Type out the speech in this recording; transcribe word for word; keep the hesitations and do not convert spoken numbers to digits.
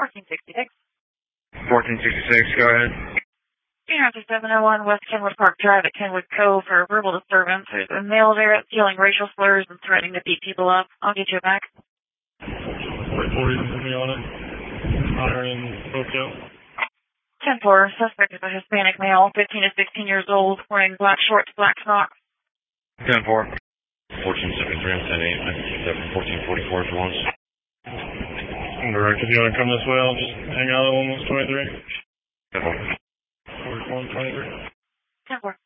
fourteen sixty-six. fourteen sixty-six, go ahead. Senior Officer seven oh one West Kenwood Park Drive at Kenwood Cove for verbal disturbance. There's a male there that's yelling racial slurs and threatening to beat people up. I'll get you back. forty to me on it. Hiring hotel. ten four, suspect is a Hispanic male, fifteen to sixteen years old, wearing black shorts, black socks. ten four. fourteen seventy-three, I'm ten eight, seven fourteen forty-four if you want. Director, if you want to come this way, I'll just hang out on one twenty-three. ten four. forty-one twenty-three. ten four.